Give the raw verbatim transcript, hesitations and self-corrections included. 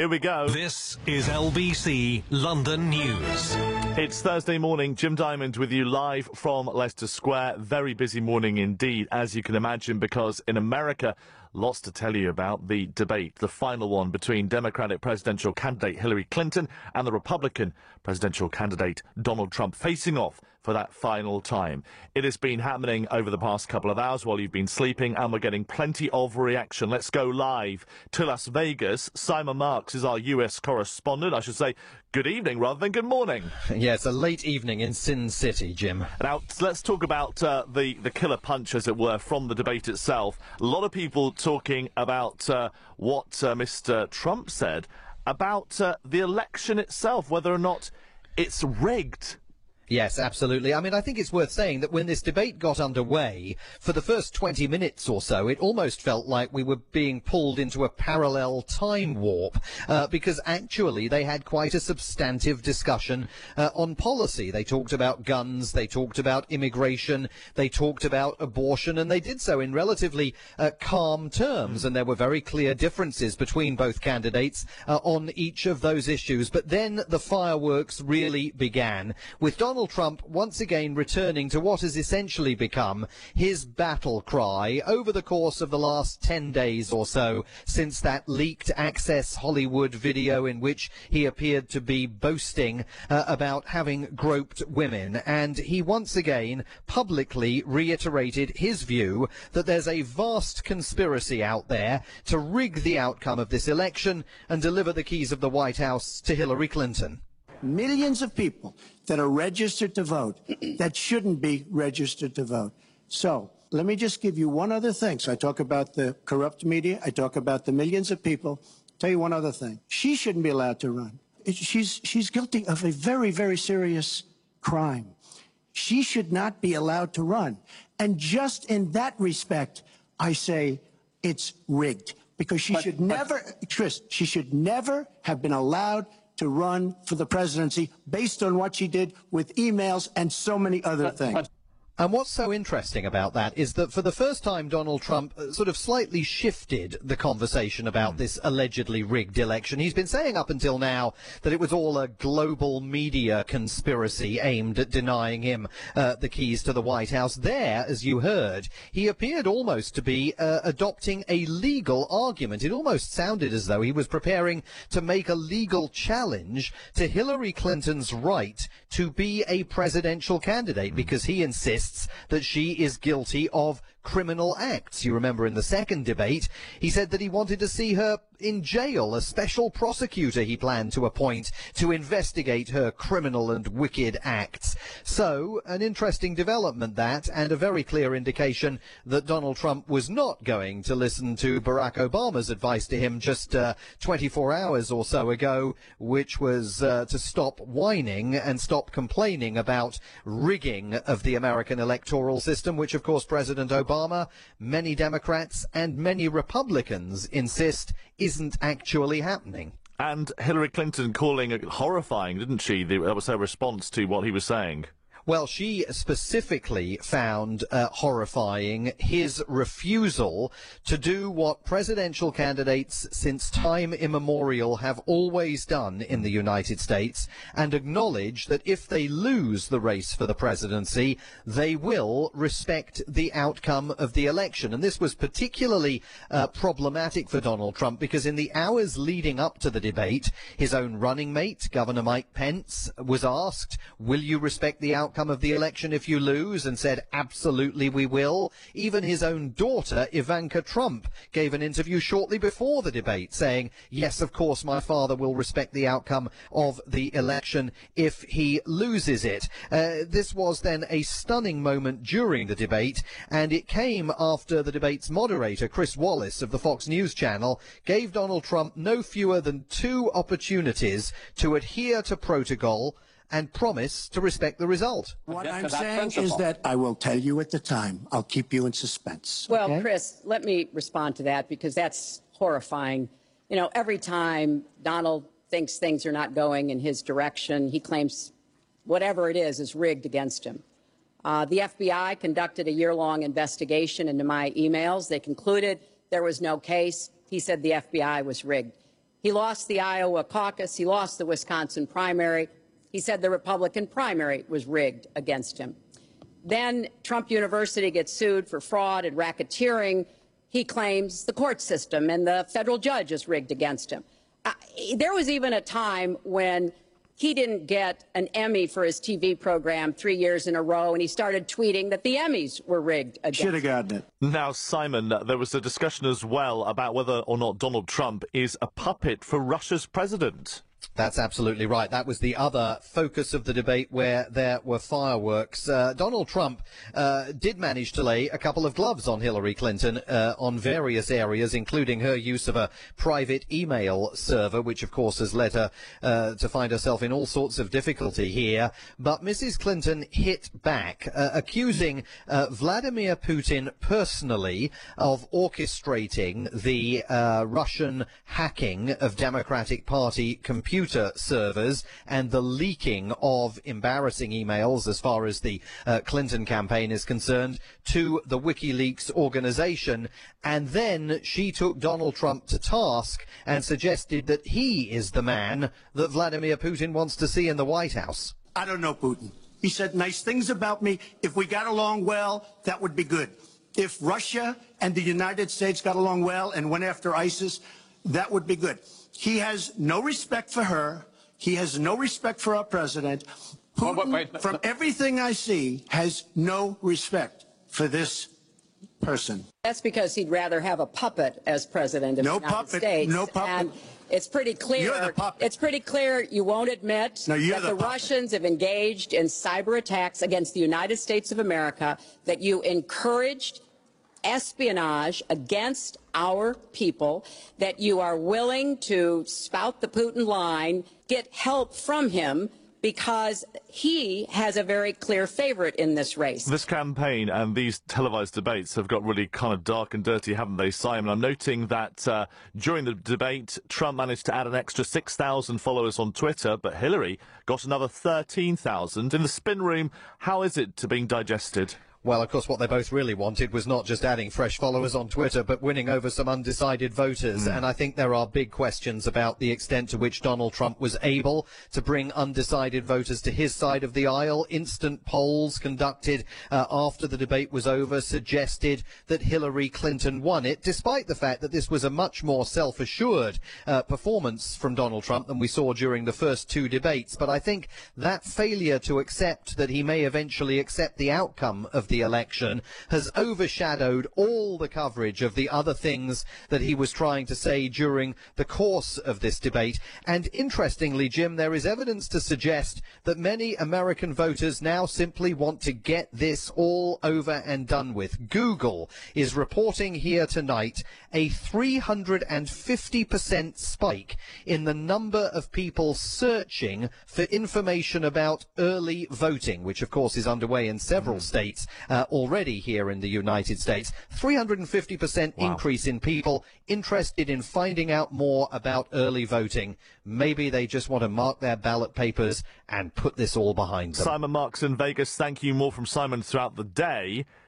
Here we go. This is L B C London News. It's Thursday morning. Jim Diamond with you live from Leicester Square. Very busy morning indeed, as you can imagine, because in America, lots to tell you about the debate, the final one between Democratic presidential candidate Hillary Clinton and the Republican presidential candidate Donald Trump, facing off for that final time. It has been happening over the past couple of hours while you've been sleeping, and we're getting plenty of reaction. Let's go live to Las Vegas. Simon Marks is our U S correspondent. I should say good evening rather than good morning. Yes, a late evening in Sin City, Jim. Now, let's talk about uh, the, the killer punch, as it were, from the debate itself. A lot of people talking about uh, what uh, Mister Trump said about uh, the election itself, whether or not it's rigged. Yes, absolutely. I mean, I think it's worth saying that when this debate got underway, for the first twenty minutes or so, it almost felt like we were being pulled into a parallel time warp, uh, because actually they had quite a substantive discussion uh, on policy. They talked about guns, they talked about immigration, they talked about abortion, and they did so in relatively uh, calm terms, and there were very clear differences between both candidates uh, on each of those issues. But then the fireworks really began, with Donald Trump once again returning to what has essentially become his battle cry over the course of the last ten days or so, since that leaked Access Hollywood video in which he appeared to be boasting uh, about having groped women. And he once again publicly reiterated his view that there's a vast conspiracy out there to rig the outcome of this election and deliver the keys of the White House to Hillary Clinton. Millions of people that are registered to vote that shouldn't be registered to vote. So let me just give you one other thing. So I talk about the corrupt media. I talk about the millions of people. Tell you one other thing. She shouldn't be allowed to run. She's, she's guilty of a very, very serious crime. She should not be allowed to run. And just in that respect, I say it's rigged, because she but, should but, never, Chris, she should never have been allowed to run for the presidency based on what she did with emails and so many other but, things. But And what's so interesting about that is that for the first time, Donald Trump sort of slightly shifted the conversation about this allegedly rigged election. He's been saying up until now that it was all a global media conspiracy aimed at denying him uh, the keys to the White House. There, as you heard, he appeared almost to be uh, adopting a legal argument. It almost sounded as though he was preparing to make a legal challenge to Hillary Clinton's right to be a presidential candidate, because he insists that she is guilty of criminal acts. You remember in the second debate, he said that he wanted to see her in jail, a special prosecutor he planned to appoint to investigate her criminal and wicked acts. So, an interesting development that, and a very clear indication that Donald Trump was not going to listen to Barack Obama's advice to him just uh, twenty-four hours or so ago, which was uh, to stop whining and stop complaining about rigging of the American electoral system, which of course President Obama, many Democrats and many Republicans insist isn't actually happening. And Hillary Clinton calling it horrifying, didn't she? That was her response to what he was saying. Well, she specifically found uh, horrifying his refusal to do what presidential candidates since time immemorial have always done in the United States, and acknowledge that if they lose the race for the presidency, they will respect the outcome of the election. And this was particularly uh, problematic for Donald Trump, because in the hours leading up to the debate, his own running mate, Governor Mike Pence, was asked, will you respect the outcome of the election if you lose, and said, absolutely we will. Even his own daughter, Ivanka Trump, gave an interview shortly before the debate saying, yes, of course, my father will respect the outcome of the election if he loses it. Uh, this was then a stunning moment during the debate, and it came after the debate's moderator, Chris Wallace of the Fox News Channel, gave Donald Trump no fewer than two opportunities to adhere to protocol and promise to respect the result. What I'm saying is that I will tell you at the time. I'll keep you in suspense. Well, okay? Chris, let me respond to that, because that's horrifying. You know, every time Donald thinks things are not going in his direction, he claims whatever it is is rigged against him. Uh, the F B I conducted a year-long investigation into my emails. They concluded there was no case. He said the F B I was rigged. He lost the Iowa caucus. He lost the Wisconsin primary. He said the Republican primary was rigged against him. Then Trump University gets sued for fraud and racketeering. He claims the court system and the federal judge is rigged against him. Uh, there was even a time when he didn't get an Emmy for his T V program three years in a row, and he started tweeting that the Emmys were rigged against him. Should have gotten it. Now, Simon, there was a discussion as well about whether or not Donald Trump is a puppet for Russia's president. That's absolutely right. That was the other focus of the debate where there were fireworks. Uh, Donald Trump uh, did manage to lay a couple of gloves on Hillary Clinton uh, on various areas, including her use of a private email server, which of course has led her uh, to find herself in all sorts of difficulty here. But Missus Clinton hit back, uh, accusing uh, Vladimir Putin personally of orchestrating the uh, Russian hacking of Democratic Party computers. Computer servers and the leaking of embarrassing emails, as far as the uh, Clinton campaign is concerned, to the WikiLeaks organization. And then she took Donald Trump to task and suggested that he is the man that Vladimir Putin wants to see in the White House. I don't know Putin. He said nice things about me. If we got along well, that would be good. If Russia and the United States got along well and went after ISIS, that would be good. He has no respect for her. He has no respect for our president. Putin, oh, wait, wait, from everything I see, has no respect for this person. That's because he'd rather have a puppet as president of no the United puppet, States. No puppet. And it's pretty clear. You're the puppet. It's pretty clear you won't admit no, you're that the, the Russians have engaged in cyber attacks against the United States of America, that you encouraged espionage against our people, that you are willing to spout the Putin line, get help from him, because he has a very clear favorite in this race. This campaign and these televised debates have got really kind of dark and dirty, haven't they, Simon? I'm noting that uh, during the debate, Trump managed to add an extra six thousand followers on Twitter, but Hillary got another thirteen thousand. In the spin room, how is it to being digested? Well, of course, what they both really wanted was not just adding fresh followers on Twitter, but winning over some undecided voters. Mm. And I think there are big questions about the extent to which Donald Trump was able to bring undecided voters to his side of the aisle. Instant polls conducted uh, after the debate was over suggested that Hillary Clinton won it, despite the fact that this was a much more self-assured uh, performance from Donald Trump than we saw during the first two debates. But I think that failure to accept that he may eventually accept the outcome of the election has overshadowed all the coverage of the other things that he was trying to say during the course of this debate. And interestingly, Jim, there is evidence to suggest that many American voters now simply want to get this all over and done with. Google is reporting here tonight a three hundred fifty percent spike in the number of people searching for information about early voting, which of course is underway in several mm. states uh, already here in the United States. three hundred fifty percent wow. increase in people interested in finding out more about early voting. Maybe they just want to mark their ballot papers and put this all behind them. Simon Marks in Vegas, thank you. More from Simon throughout the day.